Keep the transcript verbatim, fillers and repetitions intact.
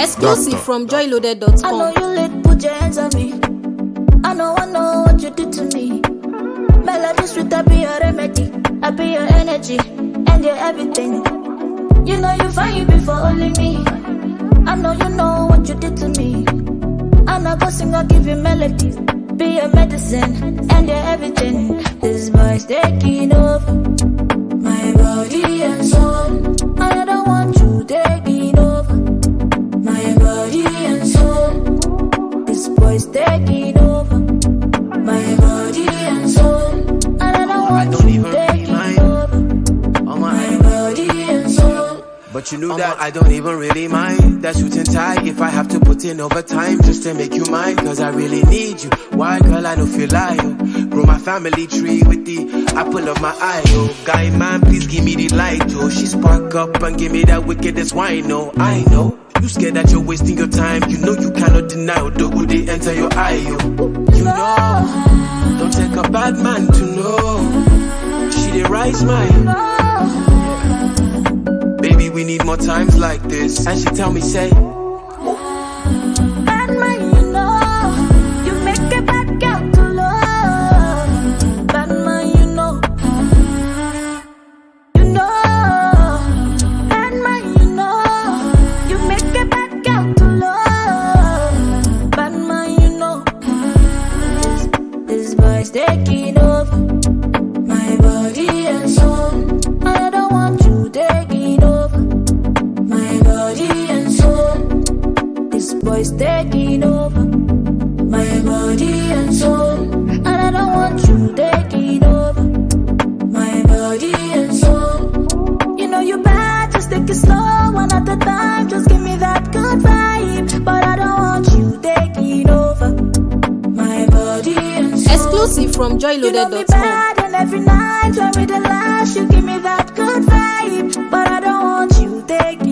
Exclusive from joy loaded dot com. I know you lit, put your hands on me. I know, I know what you did to me. Melody sweet, I be your remedy. I be your energy, and your everything. You know you find you before only me. I know you know what you did to me. And I go sing, I give you melody. Be your medicine, and your everything. This boy's taking over my body and soul. I don't want you taking over my body and soul. This boy's taking over my body and soul. And I don't want I don't you taking over oh my, my body and soul. But you knew oh that I don't even really mind that suit and tie. If I have to put in overtime just to make you mine, cause I really need you. Why, girl, I don't feel like you. Grow my family tree with the apple of my eye, oh. Guy, man, please give me the light, oh. She spark up and give me that wickedest wine, oh. I know you scared that you're wasting your time. You know you cannot deny, oh, would they enter your eye, oh. You know, don't take a bad man to know. She did rise mine. Baby, we need more times like this. And she tell me, say, bad man, you know, you make a bad girl to love. Bad man, you know, you know. Bad man, you know, you make a bad girl to love. Bad man, you know, this, this boy's taking over my body and soul. I don't want you taking over my body and soul. This boy's taking over my body and soul. And I don't want you taking over my body and soul. You know you bad, just take it slow, one at a time. Just give me that good vibe. But I don't want you taking over my body and soul. Exclusive from joy loaded dot com. You know me bad, and every night when we the last, you give me that good vibe. But I don't want you taking